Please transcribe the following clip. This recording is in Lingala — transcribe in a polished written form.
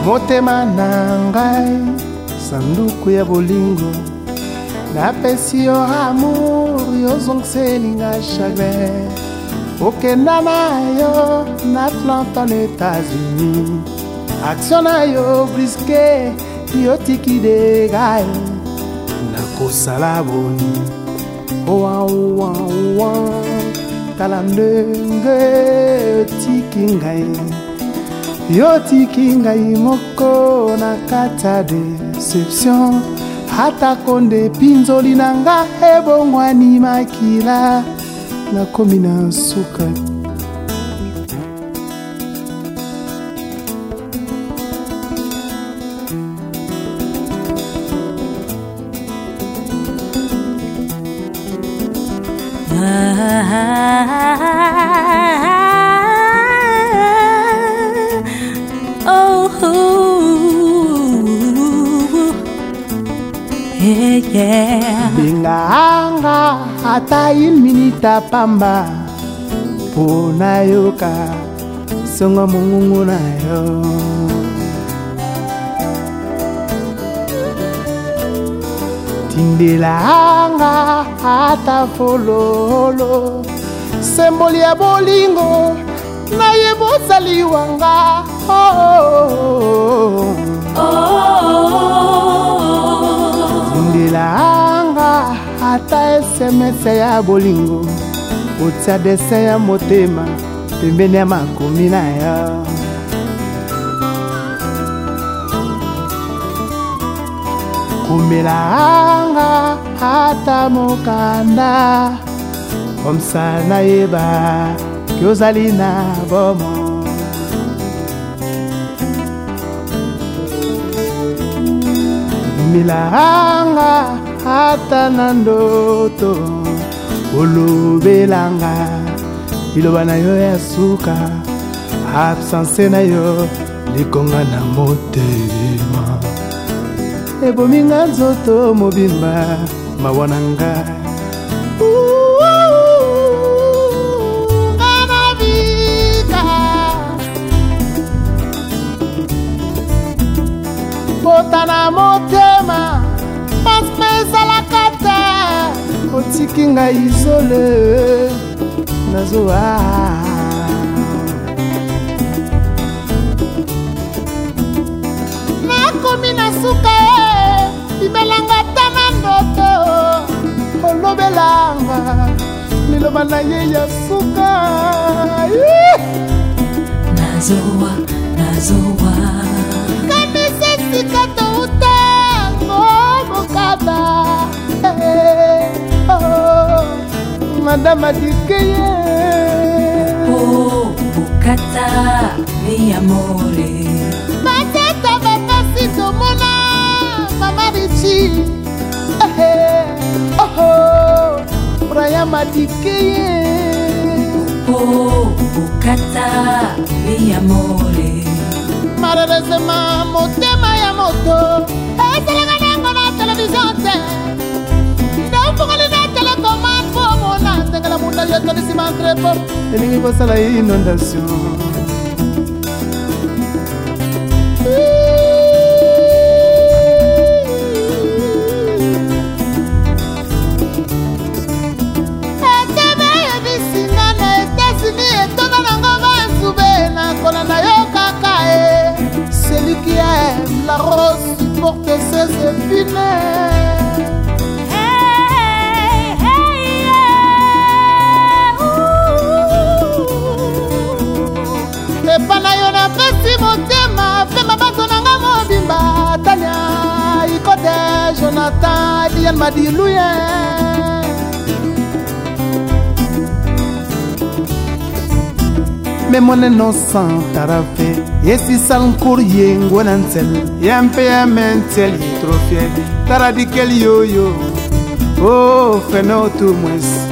motema na ngai sanduku ya bolingo napesi yo amour yozongiselinga chagrin okenda na yo na Atlanta na États-Unis action na yo briske yotiki de gai nakosala boni owa tala ndenge yotiki ngai moko na kata deception hata konde pinzoli nanga ebongwani makila nakomi na suka Binganga hata minita pamba pona yoka songa mungu na yo tindilanga hata fololo semboli ya bolingo na yebozali wanga tindilanga hata SMS ya bolingo utia dese ya motema pembeni ya makomi na yo kumelanga hata mokanda omsana yeba kyozali na bomo milanga hata na ndoto olobelanga iloba na yo ya suka absence na yo likonga na motema ebominga nzoto mobimba mawonanga nganabika pota na motema paspezalaka te otiki ngai izole nazoa nakomi na suka ibelanga tana ndoto olobelanga liloba na ye ya suka nazoa kamisesika touta ngomokaba madame adikeye bukata mi amore mateta bapasi tomona mama bichi Braya madikeye bukata mi amore malheureusement motema ya moto esalanga nango na television te naufungoli na telecommande po mona ndengela munda yetodisima entrepo elingi kosala inondation Celui qui aime la rose supporte ses épines. Epana yo na pesi motema pema bato nanga mobimba Tania Ikode Jonathan Diane Madilouye mais mon innocent tarafé yesi sankour yengo nansel yampe ya mentel trop fier taradikel yo oh feno tout moins